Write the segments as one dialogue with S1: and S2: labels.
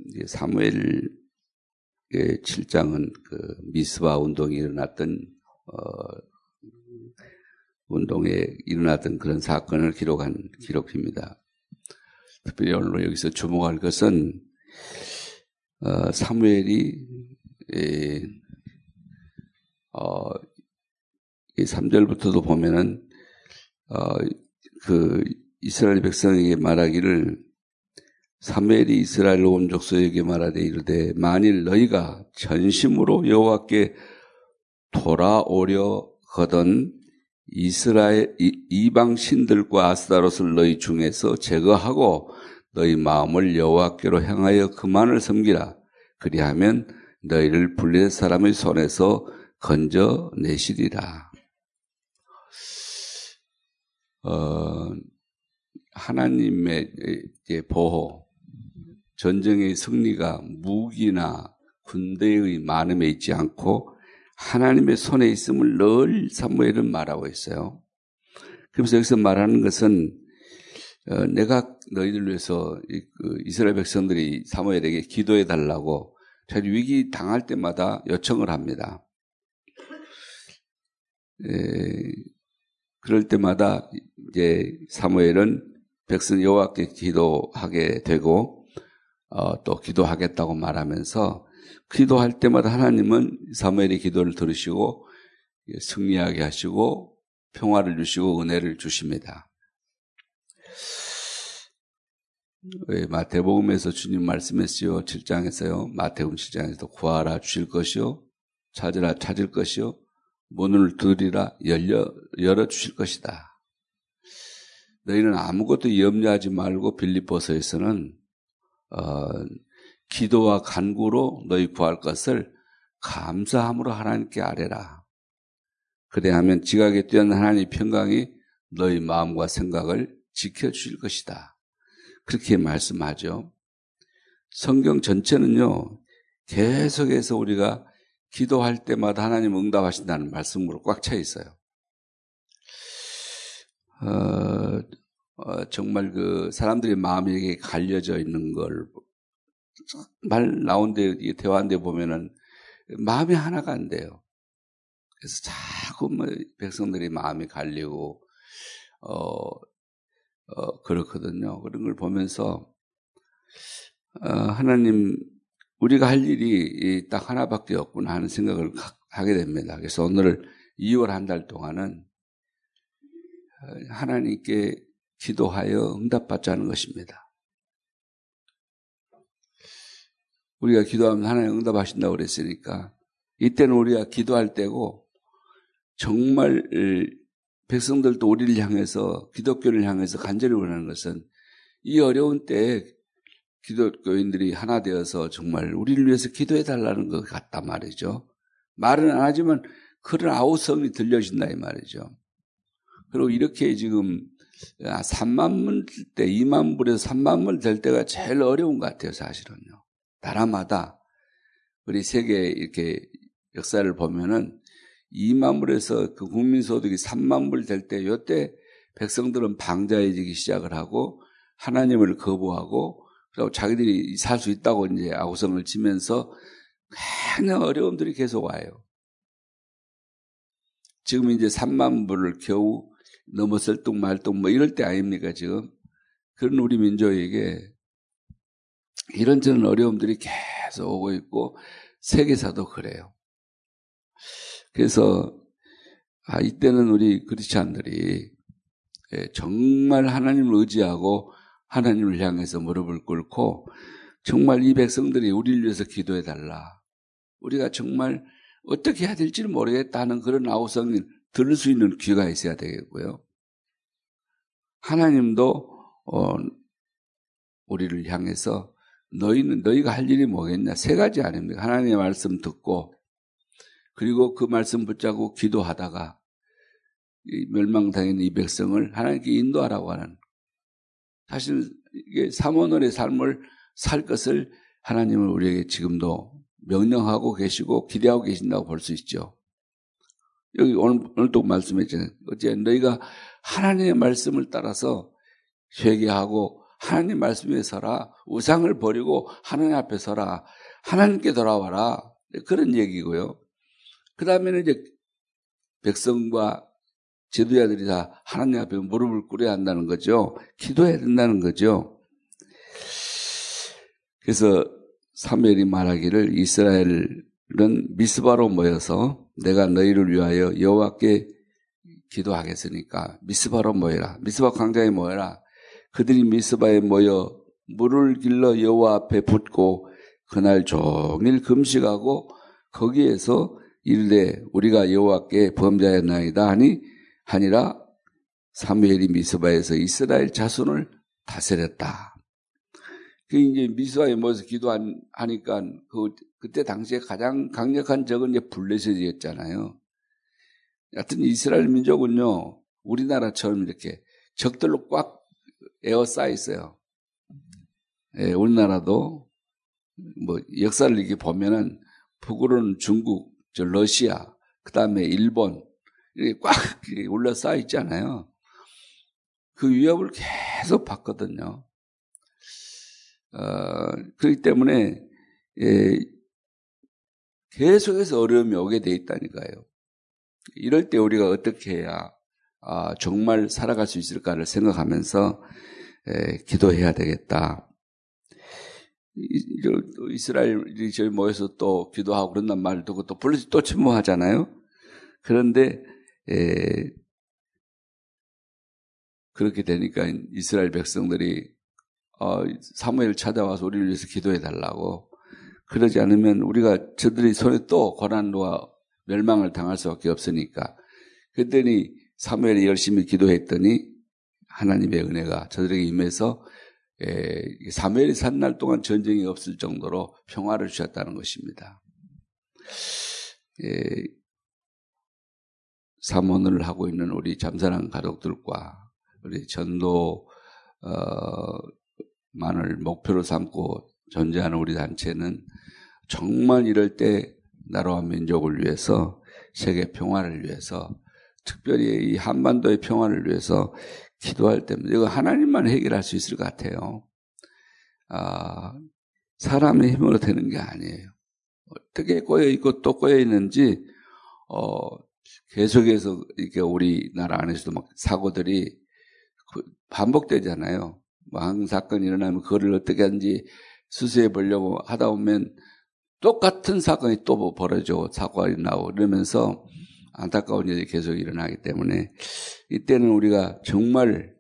S1: 사무엘 7장은 그 미스바 운동이 일어났던 운동에 일어났던 그런 사건을 기록한 기록입니다. 특별히 오늘 여기서 주목할 것은 사무엘이 3절부터도 보면은 그 이스라엘 백성에게 말하기를 사무엘이 이스라엘 온 족속에게 말하되 이르되 만일 너희가 전심으로 여호와께 돌아오려 거든 이스라엘 이방 신들과 아스타롯을 너희 중에서 제거하고 너희 마음을 여호와께로 향하여 그만을 섬기라. 그리하면 너희를 블레셋 사람의 손에서 건져내시리라. 하나님의 보호, 전쟁의 승리가 무기나 군대의 많음에 있지 않고 하나님의 손에 있음을 늘 사무엘은 말하고 있어요. 그래서 여기서 말하는 것은 내가 너희들 위해서 이스라엘 백성들이 사무엘에게 기도해 달라고 자기 위기 당할 때마다 요청을 합니다. 그럴 때마다 이제 사무엘은 백성 여호와께 기도하게 되고 또 기도하겠다고 말하면서 기도할 때마다 하나님은 사무엘의 기도를 들으시고 승리하게 하시고 평화를 주시고 은혜를 주십니다. 마태복음에서 주님 말씀했어요. 7장에서요. 마태복음 7장에서도 구하라 주실 것이요 찾으라 찾을 것이요 문을 두드리라 열어주실 것이다. 너희는 아무것도 염려하지 말고 빌립보서에서는 기도와 간구로 너희 구할 것을 감사함으로 하나님께 아뢰라. 그래야하면 지각에 뛰어난 하나님의 평강이 너희 마음과 생각을 지켜주실 것이다. 그렇게 말씀하죠. 성경 전체는요. 계속해서 우리가 기도할 때마다 하나님 응답하신다는 말씀으로 꽉 차 있어요. 정말 그 사람들의 마음이 갈려져 있는 걸 말 나온데 대화한데 보면은 마음이 하나가 안 돼요. 그래서 자꾸 백성들이 마음이 갈리고 그렇거든요. 그런 걸 보면서 하나님 우리가 할 일이 딱 하나밖에 없구나 하는 생각을 하게 됩니다. 그래서 오늘 2월 한 달 동안은 하나님께 기도하여 응답받자는 것입니다. 우리가 기도하면 하나님 응답하신다고 그랬으니까 이때는 우리가 기도할 때고 정말 백성들도 우리를 향해서 기독교를 향해서 간절히 원하는 것은 이 어려운 때에 기독교인들이 하나 되어서 정말 우리를 위해서 기도해 달라는 것 같단 말이죠. 말은 안 하지만 그런 아우성이 들려진다 이 말이죠. 그리고 이렇게 지금 3만 문 될 때 2만 불에서 3만 문 될 때가 제일 어려운 것 같아요. 사실은요. 나라마다 우리 세계 이렇게 역사를 보면은 2만 불에서 그 국민소득이 3만 불 될 때 이때 백성들은 방자해지기 시작을 하고 하나님을 거부하고 그리고 자기들이 살 수 있다고 이제 아우성을 치면서 많은 어려움들이 계속 와요. 지금 이제 3만 불을 겨우 넘었을 뚱말뚱 뭐 이럴 때 아닙니까 지금? 그런 우리 민족에게 이런저런 어려움들이 계속 오고 있고 세계사도 그래요. 그래서 이때는 우리 크리스찬들이 정말 하나님을 의지하고 하나님을 향해서 무릎을 꿇고 정말 이 백성들이 우리를 위해서 기도해 달라. 우리가 정말 어떻게 해야 될지를 모르겠다는 그런 아우성을 들을 수 있는 귀가 있어야 되겠고요. 하나님도 우리를 향해서 너희가 할 일이 뭐겠냐? 3가지 아닙니까? 하나님의 말씀 듣고 그리고 그 말씀 붙잡고 기도하다가 멸망당한 이 백성을 하나님께 인도하라고 하는 사실 이게 사모노의 삶을 살 것을 하나님은 우리에게 지금도 명령하고 계시고 기대하고 계신다고 볼 수 있죠. 여기 오늘도 말씀했잖아요. 어째 너희가 하나님의 말씀을 따라서 회개하고 하나님 말씀 위에 서라. 우상을 버리고 하나님 앞에 서라. 하나님께 돌아와라. 그런 얘기고요. 그 다음에는 이제 백성과 지도자들이 다 하나님 앞에 무릎을 꿇어야 한다는 거죠. 기도해야 된다는 거죠. 그래서 사무엘이 말하기를 이스라엘은 미스바로 모여서 내가 너희를 위하여 여호와께 기도하겠으니까 미스바로 모여라. 미스바 광장에 모여라. 그들이 미스바에 모여 물을 길러 여호와 앞에 붓고 그날 종일 금식하고 거기에서 이르되 우리가 여호와께 범죄하였나이다 하니라. 사무엘이 미스바에서 이스라엘 자손을 다스렸다. 그 이제 미스바에 모여서 기도하니까 그때 당시에 가장 강력한 적은 이제 블레셋이었잖아요. 하여튼 이스라엘 민족은요, 우리나라처럼 이렇게 적들로 꽉 에워싸여 있어요. 예, 우리나라도 뭐 역사를 이렇게 보면은 북으로는 중국, 러시아, 그 다음에 일본 이렇게 꽉 올라싸여 있잖아요. 그 위협을 계속 받거든요. 그렇기 때문에 계속해서 어려움이 오게 돼 있다니까요. 이럴 때 우리가 어떻게 해야 정말 살아갈 수 있을까를 생각하면서 기도해야 되겠다. 이스라엘이 저희 모여서 또 기도하고 그런단 말을 듣고 또 불러서 또 침묵하잖아요. 그런데 그렇게 되니까 이스라엘 백성들이 사무엘을 찾아와서 우리를 위해서 기도해 달라고. 그러지 않으면 우리가 저들이 손에 또 고난과 멸망을 당할 수밖에 없으니까. 그랬더니 사무엘이 열심히 기도했더니 하나님의 은혜가 저들에게 임해서 사무엘이 산 날 동안 전쟁이 없을 정도로 평화를 주셨다는 것입니다. 사모를 하고 있는 우리 잠사랑 가족들과 우리 전도 만을 목표로 삼고 존재하는 우리 단체는 정말 이럴 때 나라와 민족을 위해서, 세계 평화를 위해서, 특별히 이 한반도의 평화를 위해서 기도할 때면 이거 하나님만 해결할 수 있을 것 같아요. 사람의 힘으로 되는 게 아니에요. 어떻게 꼬여있고 또 꼬여있는지 계속해서 이렇게 우리나라 안에서도 막 사고들이 반복되잖아요. 뭐 한 사건이 일어나면 그거를 어떻게 하는지 수사해 보려고 하다 보면 똑같은 사건이 또 벌어지고 사고가 나오고 그러면서 안타까운 일이 계속 일어나기 때문에 이때는 우리가 정말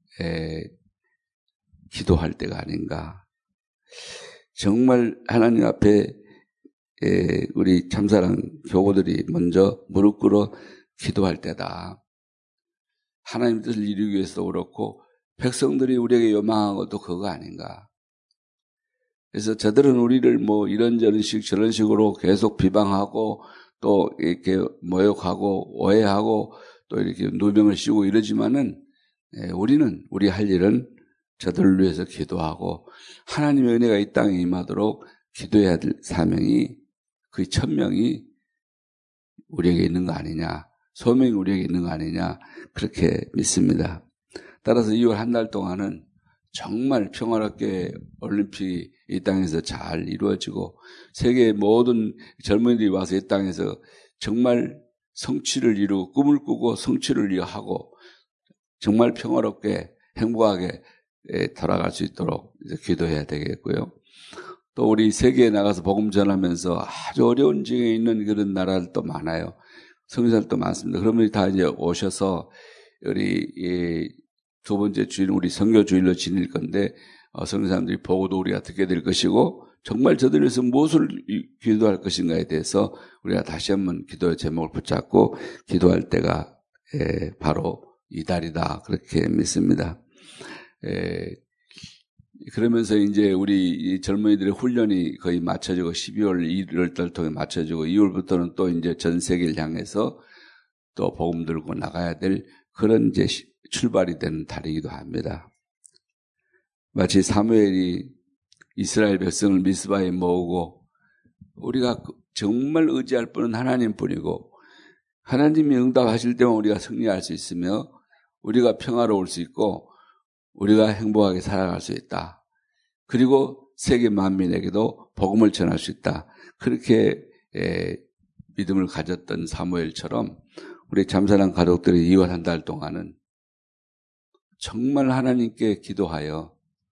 S1: 기도할 때가 아닌가. 정말 하나님 앞에 우리 참사랑 교우들이 먼저 무릎 꿇어 기도할 때다. 하나님 뜻을 이루기 위해서도 그렇고 백성들이 우리에게 요망한 것도 그거 아닌가. 그래서 저들은 우리를 뭐 이런저런 저런 식으로 계속 비방하고 또 이렇게 모욕하고 오해하고 또 이렇게 누명을 씌우고 이러지만은 우리는 우리 할 일은 저들을 위해서 기도하고 하나님의 은혜가 이 땅에 임하도록 기도해야 될 사명이 그 천명이 우리에게 있는 거 아니냐, 소명이 우리에게 있는 거 아니냐 그렇게 믿습니다. 따라서 2월 한 달 동안은 정말 평화롭게 올림픽이 이 땅에서 잘 이루어지고 세계의 모든 젊은이들이 와서 이 땅에서 정말 성취를 이루고 꿈을 꾸고 성취를 이루고 정말 평화롭게 행복하게 돌아갈 수 있도록 기도해야 되겠고요. 또 우리 세계에 나가서 복음 전하면서 아주 어려운 지경에 있는 그런 나라들도 많아요. 선교사들도 많습니다. 그러면 다 이제 오셔서 우리 두 번째 주일은 우리 선교 주일로 지낼 건데 선교사님들이 보고도 우리가 듣게 될 것이고 정말 저들 위해서 무엇을 기도할 것인가에 대해서 우리가 다시 한번 기도의 제목을 붙잡고 기도할 때가 바로 이달이다 그렇게 믿습니다. 그러면서 이제 우리 젊은이들의 훈련이 거의 맞춰지고 12월 1월 통해 맞춰지고 2월부터는 또 이제 전 세계를 향해서 또 복음 들고 나가야 될 그런 이제 출발이 되는 달이기도 합니다. 마치 사무엘이 이스라엘 백성을 미스바에 모으고 우리가 정말 의지할 분은 하나님뿐이고 하나님이 응답하실 때만 우리가 승리할 수 있으며 우리가 평화로울 수 있고 우리가 행복하게 살아갈 수 있다. 그리고 세계 만민에게도 복음을 전할 수 있다. 그렇게 믿음을 가졌던 사무엘처럼 우리 잠사랑 가족들이 2월 한 달 동안은 정말 하나님께 기도하여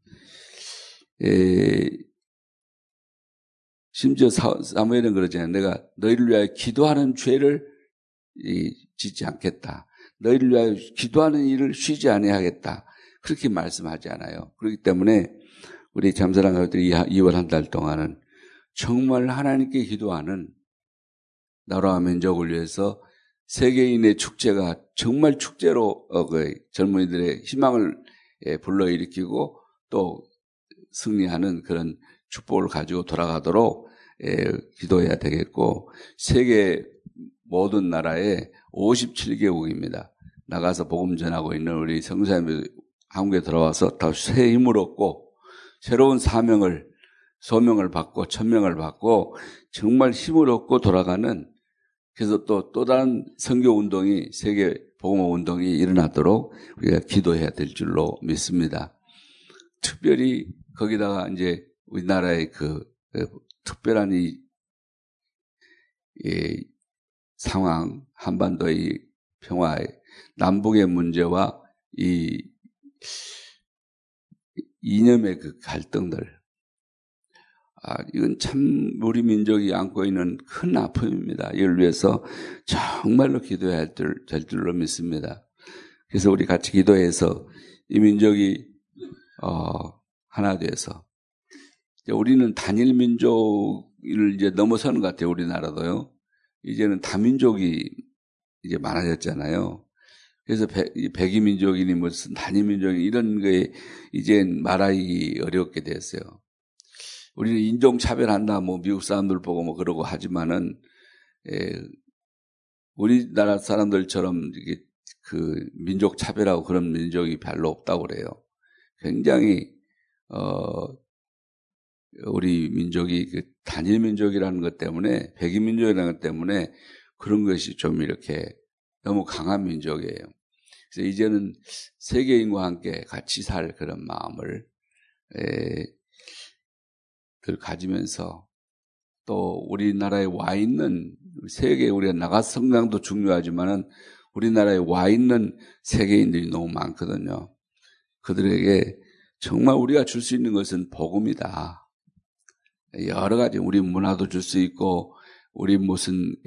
S1: 심지어 사무엘은 그러잖아요. 내가 너희를 위하여 기도하는 죄를 짓지 않겠다. 너희를 위하여 기도하는 일을 쉬지 아니하겠다. 그렇게 말씀하지 않아요. 그렇기 때문에 우리 잠사랑 가족들이 2월 한 달 동안은 정말 하나님께 기도하는 나라와 민족을 위해서 세계인의 축제가 정말 축제로 젊은이들의 희망을 불러일으키고 또 승리하는 그런 축복을 가지고 돌아가도록 기도해야 되겠고, 세계 모든 나라에 57개국입니다. 나가서 복음 전하고 있는 우리 성사님들 한국에 들어와서 다시 새 힘을 얻고 새로운 소명을 받고 천명을 받고 정말 힘을 얻고 돌아가는, 그래서 또 다른 선교 운동이, 세계 복음 운동이 일어나도록 우리가 기도해야 될 줄로 믿습니다. 특별히 거기다가 이제 우리나라의 특별한 이 상황, 한반도의 평화의 남북의 문제와 이 이념의 그 갈등들, 이건 참 우리 민족이 안고 있는 큰 아픔입니다. 이걸 위해서 정말로 기도해야 될 줄로 믿습니다. 그래서 우리 같이 기도해서 이 민족이 하나 돼서, 우리는 단일 민족을 이제 넘어서는 것 같아요. 우리나라도요. 이제는 다민족이 이제 많아졌잖아요. 그래서 백이민족이니 무슨 단일민족이 이런 거에 이제 말하기 어렵게 됐어요. 우리는 인종차별한다, 미국 사람들 보고 그러고 하지만은, 우리나라 사람들처럼 이게 민족차별하고 그런 민족이 별로 없다고 그래요. 굉장히, 우리 민족이 단일민족이라는 것 때문에, 백이민족이라는 것 때문에 그런 것이 좀 이렇게 너무 강한 민족이에요. 그래서 이제는 세계인과 함께 같이 살 그런 마음을 가지면서, 또 우리나라에 와 있는 세계, 우리가 나가서 성장도 중요하지만은 우리나라에 와 있는 세계인들이 너무 많거든요. 그들에게 정말 우리가 줄 수 있는 것은 복음이다. 여러 가지 우리 문화도 줄 수 있고, 우리 무슨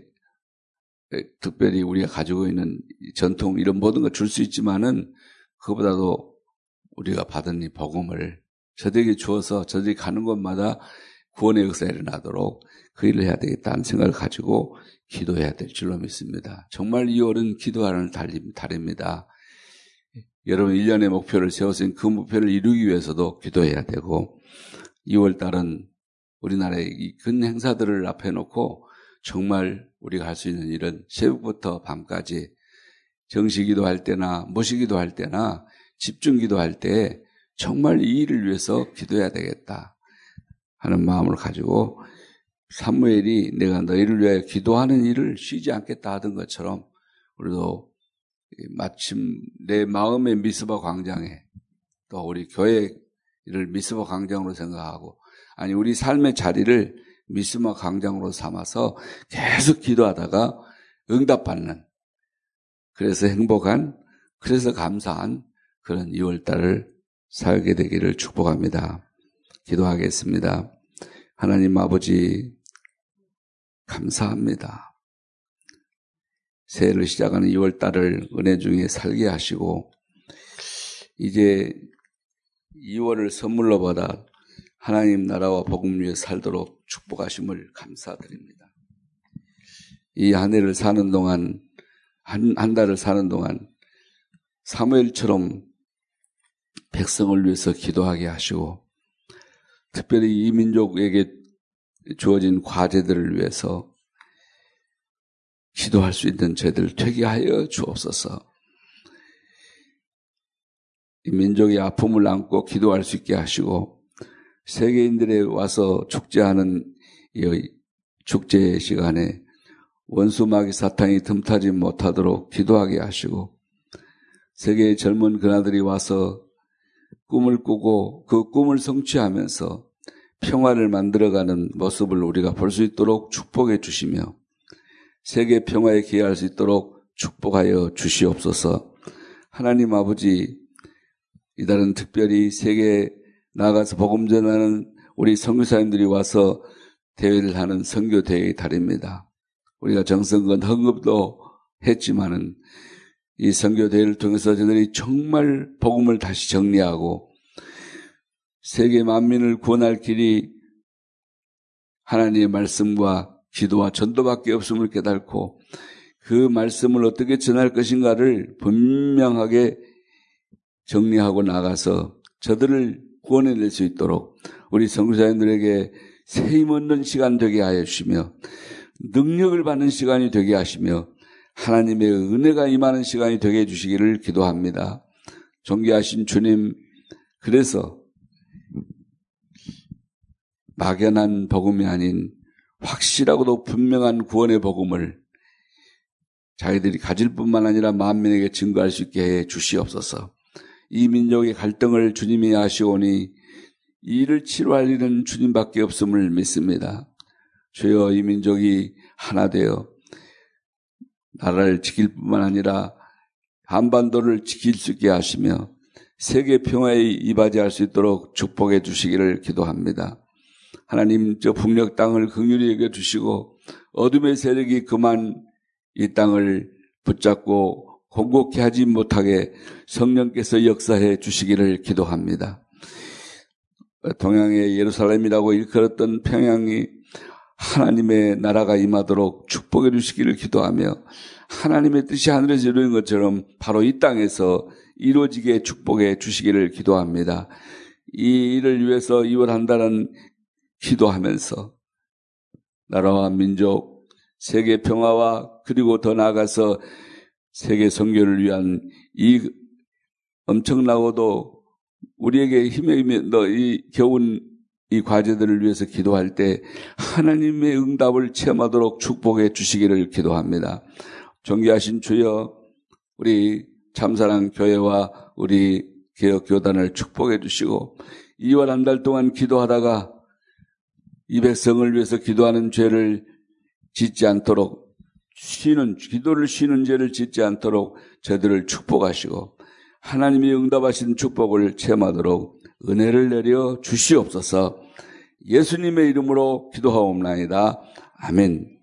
S1: 특별히 우리가 가지고 있는 전통 이런 모든 걸 줄 수 있지만은, 그거보다도 우리가 받은 이 복음을 저들에게 주어서 저들이 가는 곳마다 구원의 역사가 일어나도록 그 일을 해야 되겠다는 생각을 가지고 기도해야 될 줄로 믿습니다. 정말 2월은 기도하는 달입니다. 여러분 1년의 목표를 세웠으니 그 목표를 이루기 위해서도 기도해야 되고, 2월 달은 우리나라의 이 큰 행사들을 앞에 놓고 정말 우리가 할 수 있는 일은 새벽부터 밤까지 정시 기도할 때나 모시 기도할 때나 집중 기도할 때 정말 이 일을 위해서 기도해야 되겠다 하는 마음을 가지고, 사무엘이 내가 너희를 위하여 기도하는 일을 쉬지 않겠다 하던 것처럼 우리도 마침 내 마음의 미스바 광장에, 또 우리 교회를 미스바 광장으로 생각하고, 아니 우리 삶의 자리를 미스바 광장으로 삼아서 계속 기도하다가 응답받는, 그래서 행복한, 그래서 감사한 그런 2월달을 살게 되기를 축복합니다. 기도하겠습니다. 하나님 아버지, 감사합니다. 새해를 시작하는 2월달을 은혜 중에 살게 하시고, 이제 2월을 선물로 받아 하나님 나라와 복음 위에 살도록 축복하심을 감사드립니다. 이 한 해를 사는 동안, 한 달을 사는 동안 사무엘처럼 백성을 위해서 기도하게 하시고, 특별히 이 민족에게 주어진 과제들을 위해서 기도할 수 있는 저희들 되게 하여 주옵소서. 이 민족의 아픔을 안고 기도할 수 있게 하시고, 세계인들이 와서 축제하는 이 축제 시간에 원수 마귀 사탄이 틈타지 못하도록 기도하게 하시고, 세계의 젊은 그나들이 와서 꿈을 꾸고 그 꿈을 성취하면서 평화를 만들어가는 모습을 우리가 볼 수 있도록 축복해 주시며 세계 평화에 기여할 수 있도록 축복하여 주시옵소서. 하나님 아버지, 이달은 특별히 세계에 나가서 복음 전하는 우리 선교사님들이 와서 대회를 하는 선교대회의 달입니다. 우리가 정성건 헌금도 했지만은 이 선교대회를 통해서 저들이 정말 복음을 다시 정리하고 세계 만민을 구원할 길이 하나님의 말씀과 기도와 전도밖에 없음을 깨닫고 그 말씀을 어떻게 전할 것인가를 분명하게 정리하고 나가서 저들을 구원해낼 수 있도록 우리 선교사님들에게 새 힘 얻는 시간 되게 하여 주시며 능력을 받는 시간이 되게 하시며 하나님의 은혜가 임하는 시간이 되게 해주시기를 기도합니다. 존귀하신 주님, 그래서 막연한 복음이 아닌 확실하고도 분명한 구원의 복음을 자기들이 가질 뿐만 아니라 만민에게 증거할 수 있게 해 주시옵소서. 이 민족의 갈등을 주님이 아시오니 이를 치료할 일은 주님밖에 없음을 믿습니다. 주여, 이 민족이 하나 되어 나라를 지킬 뿐만 아니라 한반도를 지킬 수 있게 하시며 세계 평화에 이바지할 수 있도록 축복해 주시기를 기도합니다. 하나님, 저 북녘 땅을 긍휼히 여겨주시고 어둠의 세력이 그만 이 땅을 붙잡고 공곡케 하지 못하게 성령께서 역사해 주시기를 기도합니다. 동양의 예루살렘이라고 일컬었던 평양이 하나님의 나라가 임하도록 축복해 주시기를 기도하며 하나님의 뜻이 하늘에서 이루어진 것처럼 바로 이 땅에서 이루어지게 축복해 주시기를 기도합니다. 이 일을 위해서 2월 한 달은 기도하면서 나라와 민족, 세계 평화와 그리고 더 나아가서 세계 선교를 위한 이 엄청나고도 우리에게 힘에 이 겨운 이 과제들을 위해서 기도할 때 하나님의 응답을 체험하도록 축복해 주시기를 기도합니다. 존귀하신 주여, 우리 참사랑 교회와 우리 개혁교단을 축복해 주시고 2월 한 달 동안 기도하다가 이 백성을 위해서 기도하는 죄를 짓지 않도록 기도를 쉬는 죄를 짓지 않도록 저들을 축복하시고 하나님이 응답하신 축복을 체험하도록 은혜를 내려 주시옵소서. 예수님의 이름으로 기도하옵나이다. 아멘.